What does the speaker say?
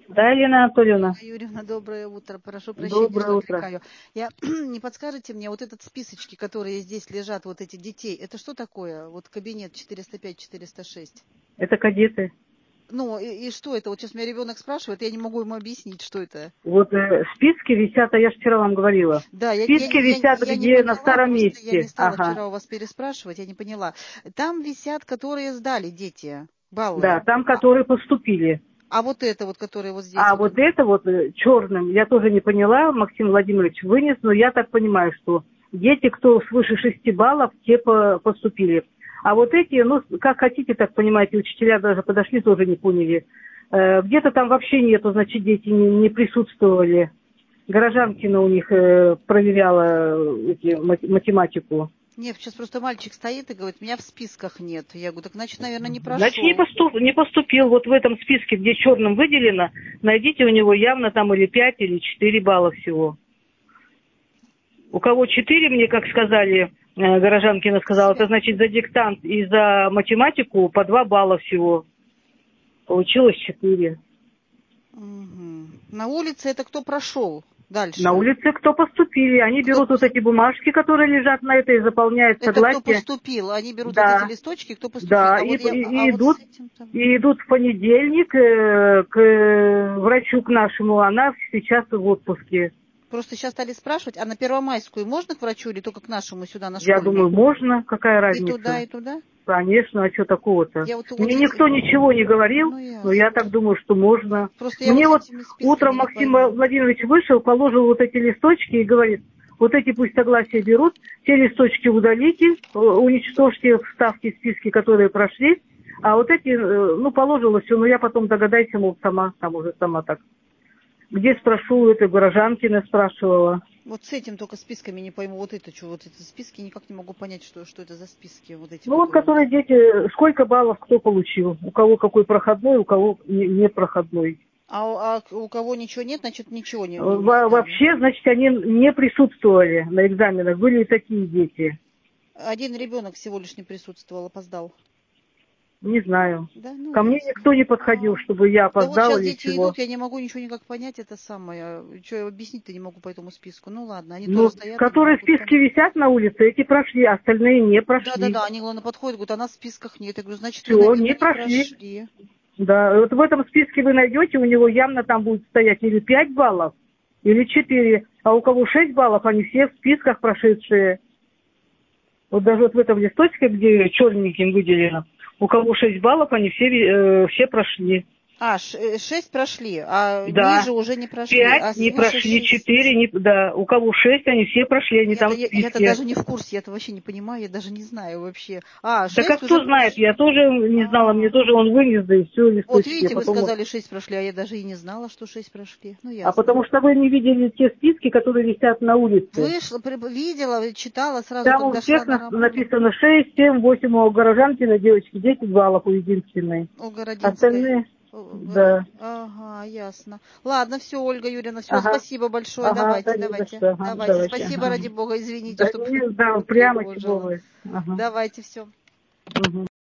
Да, Елена Анатольевна? Юрьевна, доброе утро. Прошу прощения, Доброе что утро. отвлекаю. Не подскажете мне, вот этот списочки, которые здесь лежат, вот эти детей, это что такое? Вот кабинет 405-406. Это кадеты. Ну, и что это? Вот сейчас меня ребенок спрашивает, я не могу ему объяснить, что это. Вот списки висят, а я же вчера вам говорила. Да, Списки висят я не где на поняла, старом просто я не месте. стала Ага. вчера у вас переспрашивать, я не поняла. Там висят, которые сдали дети, баллы. Да, там, которые поступили. А вот это вот, которые вот здесь А вот. вот это вот черным, я тоже не поняла, Максим Владимирович вынес, но я так понимаю, что дети, кто свыше 6 баллов, те поступили. А вот эти, ну, как хотите, так понимаете, учителя даже подошли, тоже не поняли. Где-то там вообще нету, значит, дети не присутствовали. Горожанкина у них проверяла математику. Нет, сейчас просто мальчик стоит и говорит, меня в списках нет. Я говорю, так значит, наверное, не Значит, прошел. не поступил. Вот в этом списке, где черным выделено, найдите у него явно там или 5, или 4 балла всего. У кого 4, мне, как сказали, Горожанкина сказала, это значит за диктант и за математику по 2 балла всего. Получилось 4. Угу. На улице это кто прошел? На Дальше. улице кто поступили, они берут вот эти бумажки, которые лежат на этой, заполняют Это кто согласие. поступил? Они берут вот эти Да, листочки, кто поступил. да, А вот и вот с идут, этим-то. и идут в понедельник к врачу к нашему, она сейчас в отпуске. Просто сейчас стали спрашивать, а на Первомайскую можно к врачу или только к нашему сюда, на Я школьный? думаю, можно, какая И туда, разница? и туда? Конечно, а что такого-то? Я вот Мне никто этим... ничего не говорил, Ну, но я ясно. так думаю, что можно. Просто я вот Мне с вот этими списками утром не Максим пойму. Владимирович вышел, положил вот эти листочки и говорит, вот эти пусть согласия берут, те листочки удалите, уничтожьте вставки, списки, которые прошли, а вот эти, ну, положила все, но я потом догадаюсь, мол, сама, там уже сама так. Где спрошу, это Горожанкина спрашивала. Вот с этим только списками не пойму. Вот это что, вот эти списки, никак не могу понять, что это за списки, вот эти, Ну вот, которые... которые дети, сколько баллов кто получил, у кого какой проходной, у кого не проходной. А у кого ничего нет, значит, ничего не сняли. Вообще, значит, они не присутствовали на экзаменах, были и такие дети. Один ребенок всего лишь не присутствовал, опоздал. Не знаю. Да, ну Ко мне ясно. никто не подходил, чтобы я Да вот опоздала сейчас или дети чего. идут, я не могу ничего никак понять, это самое. Что я объяснить-то не могу по этому списку. Ну ладно, они тоже Ну, стоят и не которые могут списки понять. висят на улице, эти прошли, а остальные не прошли. Да-да-да, они, главное, подходят, говорят, а нас в списках нет. Я говорю, значит, вы, Все, не наверное, не прошли. прошли. Да, вот в этом списке вы найдете, у него явно там будет стоять или 5 баллов, или 4. А у кого 6 баллов, они все в списках прошедшие. Вот даже вот в этом листочке, где черненьким выделено, у кого 6 баллов, они все прошли. 6 прошли, а Да. ниже уже не прошли. 5 А не свыше прошли, 6. 4 не... Да, у кого 6, они все прошли, они там в Я-то списке. даже не в курсе, я-то вообще не понимаю, я даже не знаю вообще. Так а 6 уже кто знает, я прошли. тоже не знала, мне тоже он вынес, да и все, Вот листочки. видите, вы сказали 6 прошли, а я даже и не знала, что 6 прошли. Ну, А ясно. потому что вы не видели те списки, которые висят на улице. Вышла, видела, читала сразу, Там когда у шла всех на работу. написано 6, 7, 8, а у Горожанкина девочки 10 баллов у единственной. У Городинской. Остальные, да. Ага, ясно. Ладно, все, Ольга Юрьевна, все, Ага, спасибо большое. ага, Давайте, да не за давайте. что, ага, Давайте. давайте. Спасибо, Ага. ради бога, извините, Да, что не, да, прямо чего потревожила. вы. Ага. Давайте, все. Угу.